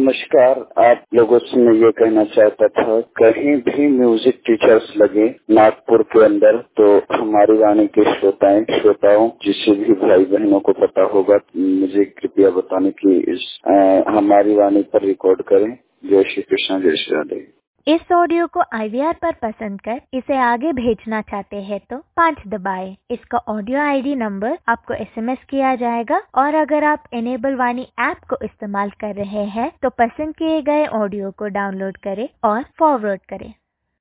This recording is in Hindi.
नमस्कार। आप लोगों से मैं ये कहना चाहता था, कहीं भी म्यूजिक टीचर्स लगे नागपुर के अंदर तो हमारी वाणी के श्रोताओं जिसे भी भाई बहनों को पता होगा मुझे कृपया बताने की हमारी वाणी पर रिकॉर्ड करें। जय श्री कृष्ण, जय श्री राधे। इस ऑडियो को IVR पर पसंद कर इसे आगे भेजना चाहते हैं तो 5 दबाएं। इसका ऑडियो ID नंबर आपको SMS किया जाएगा और अगर आप इनेबल वाणी ऐप को इस्तेमाल कर रहे हैं तो पसंद किए गए ऑडियो को डाउनलोड करें और फॉरवर्ड करें।